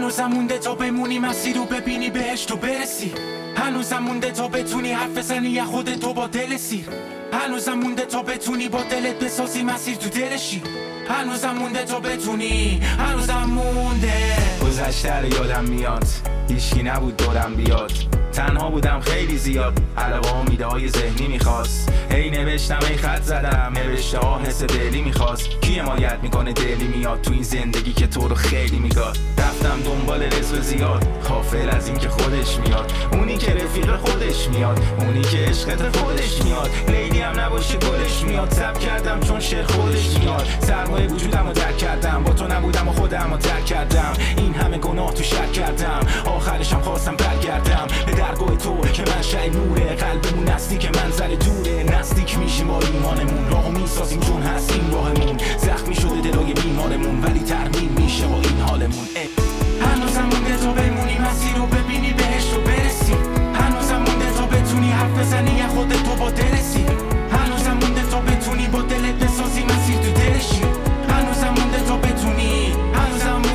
هنوزم مونده تا بمونی مسیر رو ببینی بهش تو برسی. هنوزم مونده تا بتونی حرف بزنی یا خودتو با دل سیر. هنوزم مونده تا بتونی با دلت بسازی مسیر تو دلشی. هنوزم مونده تا بتونی، هنوزم مونده. گذشته رو یادم میاد، هیچکی نبود دورم بیاد، تنها بودم خیلی زیاد، علاقه امیده های ذهنی میخواست، هی نوشتم هی خط زدم، نوشته ها حس دلی میخواست. کی حمایت میکنه دلی میاد تو این زندگی که تو رو خیلی میگاد. رفتم دنبال رزق زیاد، غافل از این که خودش میاد، اونی که رفیق خودش میاد، اونی که عشقت خودش میاد. لیلی هم نباشه گلش میاد، تب کردم چون شعر خودش میاد. سرمایه وجودم رو درک کردم، با تو نبودم و خودم رو ترک کردم. این همه گناه تو شک کردم، آخرشم خواستم برگردم به درگاه تو که منشأ نوره. قلبمون نزدیک منظر دوره، نزدیک میشیم با ایمانمون، راهو میسازیم چون هستیم راهمون. زخمی شده دلای بیمارمون ولی ترمیم میشه با این حالمون. هنوزم مونده تا بمونی مسیر رو ببینی بهش تو برسی. هنوزم مونده تا بتونی حرف بزنی یا خودتو با دل سیر. هنوزم مونده تا بتونی با دلت بسازی مسیر تو دلشی. هنوزم مونده تا بتونی، هنوزم مونده.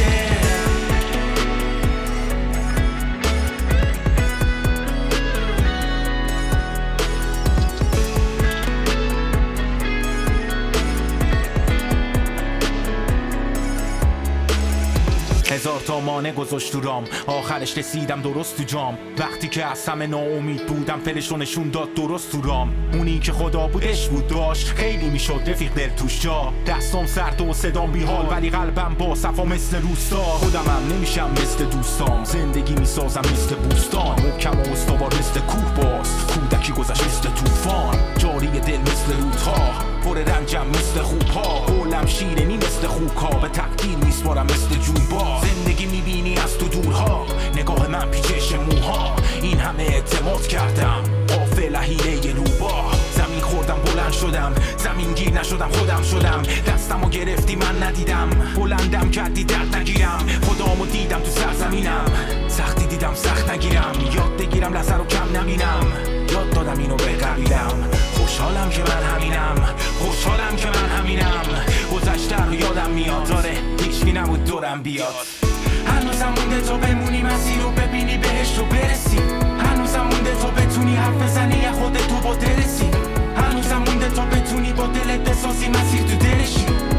هزار تا مانع گذاشت تو رام، آخرش رسیدم درست تو جام. وقتی که از همه ناامید بودم فلش رو نشون داد درست تو رام. اونی که خدا بودش بود داشت، خیلی میشد رفیق دل توش جا. دستام سرد و صدام بیحال ولی قلبم با صفا مثل روستا. خودمم نمیشم مثل دوستام، زندگی میسازم مثل بوستان. محکم و استوار مثل کوه باز، کودکی گذشت مثل طوفان. جاری دل مثل رودها، پر رنجم مثل خوبها. قولم شیرینی مثل خوکا، به تقدیر میسپارم مثل جویبار. زندگی میبینی از تو دورها، نگاه من پیچش موها. این همه اعتماد کردم، غافل حیله روبا. زمین خوردم بلند شدم، زمین گیر نشدم خودم شدم. دستمو گرفتی من ندیدم، بلندم کردی درد نگیرم. خدامو دیدم تو سرزمینم، سختی دیدم سخت نگیرم. یاد بگیرم لحظه رو کم نبینم، یاد دادم اینو به قبیلم. خوشحالم که من همینم، خوشحالم که من همینم. گذشته رو یادم میاد، داره هیچکی نبود دورم بیاد. هنوزم مونده تا بمونی مسیر رو ببینی بهش تو برسی. هنوزم مونده تا بتونی حرف بزنی یا خودتو با دل سی. هنوزم مونده تا بتونی با دلت بسازی مسیر تو دلشی.